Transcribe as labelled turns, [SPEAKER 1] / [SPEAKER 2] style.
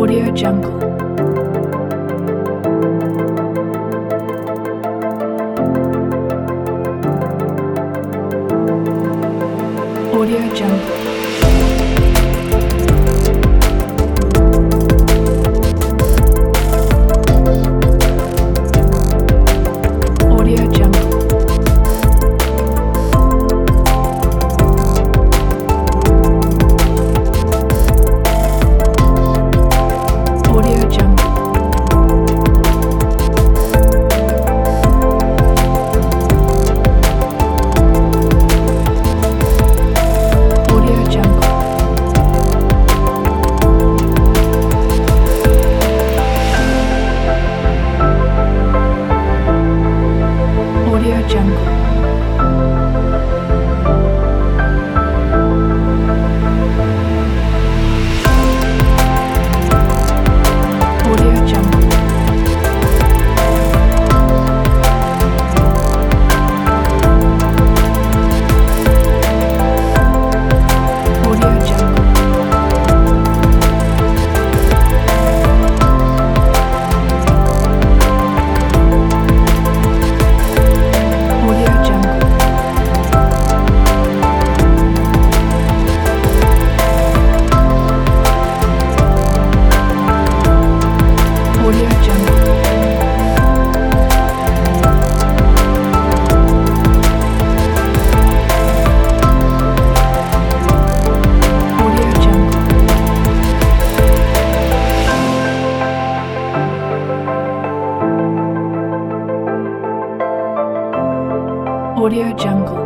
[SPEAKER 1] Audio Jungle. Audio Jungle. Audio Jungle. Audio Jungle. Audio Jungle. Audio Jungle. Audio Jungle. Audio Jungle. Audio Jungle. Audio Jungle. Audio Jungle. Audio Jungle.